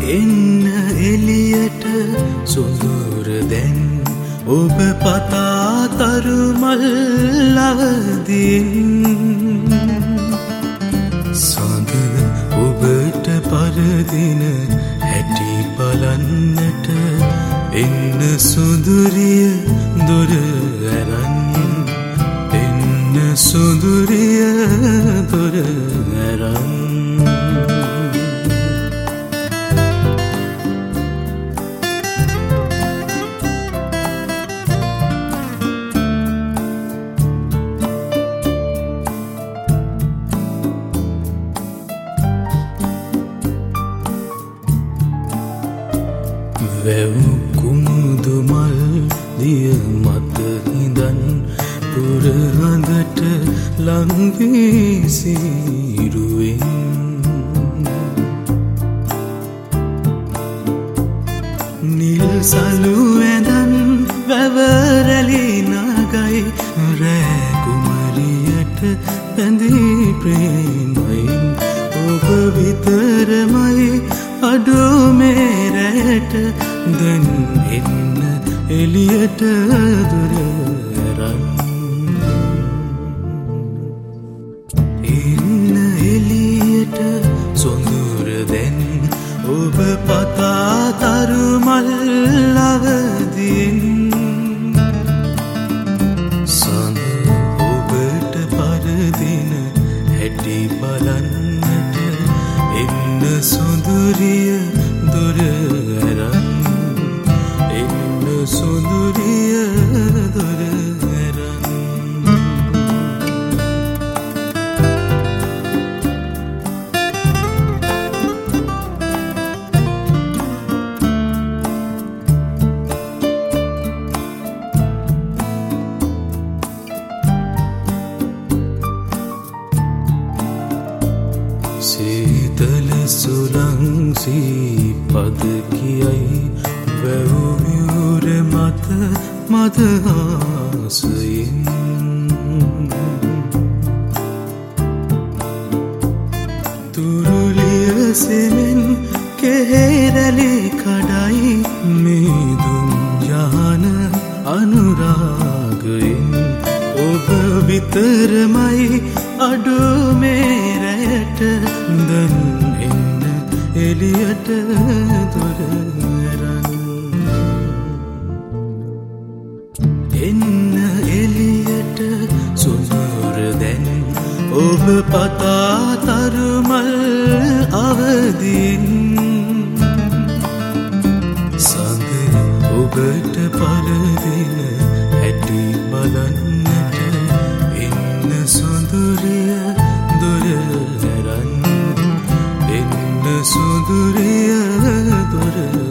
එන්න එලියට සොඳුර දැන් ඔබ පතා තරුමල් අවදින් සඳ ඔබට පරදින හැටි බලන්නට එන්න සොඳුරිය දොර ඇරන් එන්න සොඳුරිය දොර ඇරන් වැව් කුමුදු මල් දිය මත හිඳන් පුරහඳට ලං වී සීරුවෙන් නිල් සලු ඇඳන් වැව රැලි නගයි රෑ කුමරියට බැඳී ප්‍රේමයෙන් ඔබ විතරමයි අඩෝ මේ රැට දැන් එන්න එලියට දොර ඇරන් එන්න එලියට සොඳුර දැන් ඔබ පතා තරුමල් අවදින් සඳ ඔබට පරදින හැටි බලන්නට එන්න සොඳුරිය දොර ඇරන් එන්න සොඳුරිය දොර ඇරන් සීතල සුළං සීපද කියයි වැව් විවුර මත මදහාසයෙන් තුරුලිය සෙමෙන් කෙහෙරැලි කඩයි මිදුම් යහන අනුරාගයෙන් ඔබ විතරමයි අඩෝ මේ රැට දැන් එන්න එලියට දොර ඇරන් එන්න එලියට සොඳුර දැන් ඔබ පතා තරුමල් අවදින් සඳ ඔබට පරදින හැටි බලන්නට එන්න සොඳුරිය දොර ඇරන් එන්න සොඳුරිය දොර